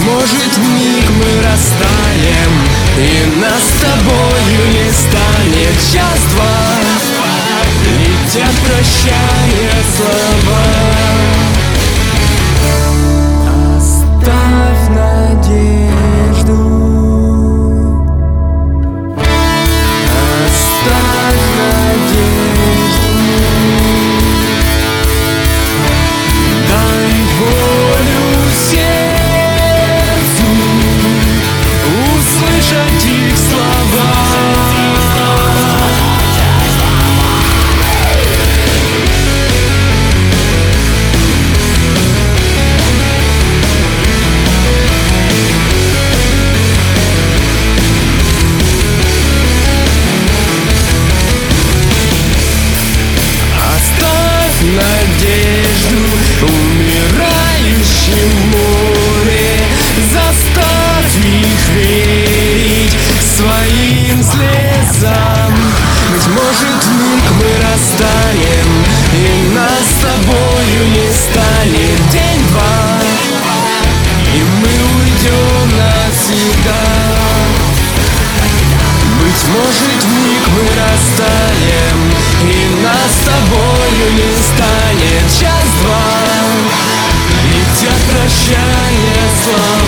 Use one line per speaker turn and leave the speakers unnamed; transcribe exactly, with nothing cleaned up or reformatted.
может, вмиг мы растаем, и нас с тобою не станет. Час-два, летят прощания слова. Оставь надежду, оставь надежду, дай волю сердцу услышать их слова. Надежду умирающем море, заставь их верить своим слезам. Быть может, вмиг мы растаем, и нас с тобою не станет. День-два, и мы уйдем навсегда. Быть может, вмиг мы растаем, и нас с тобою не станет. Час-два, летят прощания слова.